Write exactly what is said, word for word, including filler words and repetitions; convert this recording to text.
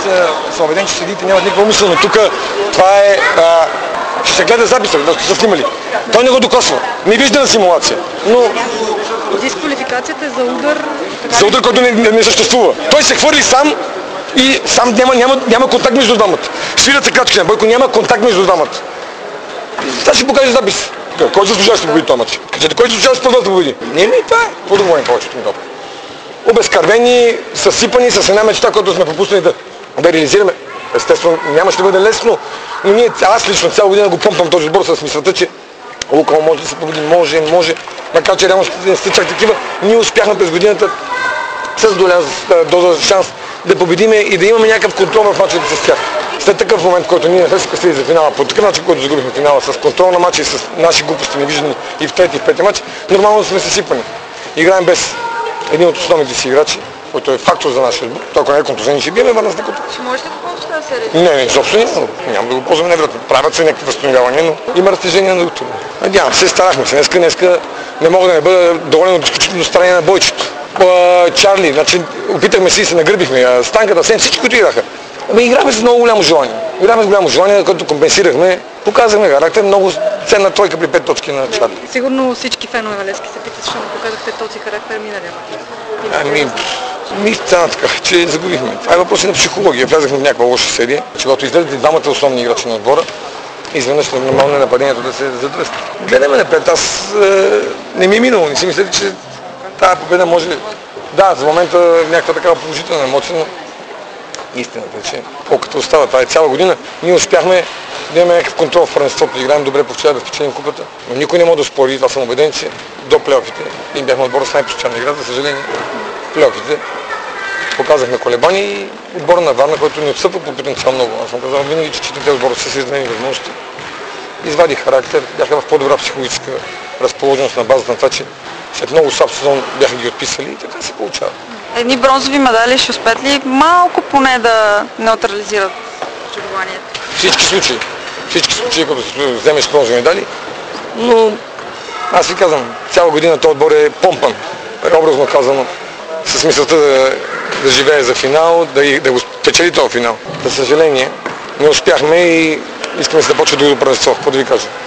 съм убеден, че съдиите нямат никаква умисъл, но тук това е... А, ще се гледа записа, да сте снимали. Той не го докосва. Не вижда на симулация. Но... Дисквалификацията е за удар... За удар, който не, не, не съществува. Той се хвърли сам и сам няма, няма, няма контакт между двамата. Свират се крачки на Бойко, няма контакт между двамата. Сега ще покаже запис. Кой заслужава ще победи този мач? Кажете, кой заслужава ще да победи? Не ли това е? Какво да говорим повечето ми добре? Обезкървени, съсипани с една мечта, която сме пропуснали да, да реализираме. Естествено, нямаше да бъде лесно, но ние, аз лично цяла година го помпам този отбор с мисълта, че Лукал може да се победи, може, може, макар че реално не сте чак такива. Ние успяхме през годината с голяма доза шанс да победиме и да имаме някакъв контрол в мачовете с тях. След такъв момент, който ние не сме стигали за финала, по такъв начин, който загубихме финала, с контрол на матча и с наши глупости невиждани и в трети и в пети матч, нормално сме съсипани. Играем без един от основните си играчи, който е фактор за нашия отбор. Той, ако не е контузен, ще биеме върна с декото. Ще можете да ползвате тази серия? Не, не, изобщо не. Няма да го ползваме невероятно. Правят се някакви възстановявания, но има разтежение на доктора. Надявам се, старахме се. Днеска, днеска не мога да не бъда доволен от изключително старание на бойчето. Чарли, значи опитахме се и се нагърбихме. Станката, Сен, всички, които играха. Ами играхме с много голямо желание. Играхме с голямо желание, като компенсирахме. Показахме характер, много ценна тройка при пет точки на Чарли. Сигурно всички фенове на Левски се питат, защо не показахте този характер миналия мач. Ами, ми стана така, че загубихме. Това е въпрос на психология. Влязахме в някаква лоша серия, че когато излезете двамата основни играчи на отбора, изведнъж нормално е нападението да се задръсти. Гледаме напред. Аз е, не ми е минало. Не си мисля, че тази победа може... Да, за момента някаква такава положителна емоция, но истината е, че колкото остава, това е цяла година, ние успяхме да имаме някакъв контрол в първенството, да играем добре по вчера, да спечелим купата, но никой не може да спори, това съм убеден, че до плейофите ние бяхме отбора с най-постоянна игра, за съжаление плейофите показахме колебания и отбора на Варна, който не отстъпва по потенциал много. Аз съм казал винаги, че четирите отбора са създадени възможности. Извади характер, бяха в по-добра психологическа разположеност на базата на това, че след много слаб сезон бяха ги отписали и така се получава. Едни бронзови медали ще успеят ли малко поне да неутрализират чудованието? Всички случаи. Всички случаи, като вземеш бронзови медали, но аз ви казвам, цяла година този отбор е помпан, образно казано, с мисълта да, да живее за финал, да, да го спечели този финал. За съжаление, не успяхме и искаме да се започне другото първенство. Какво да ви кажа?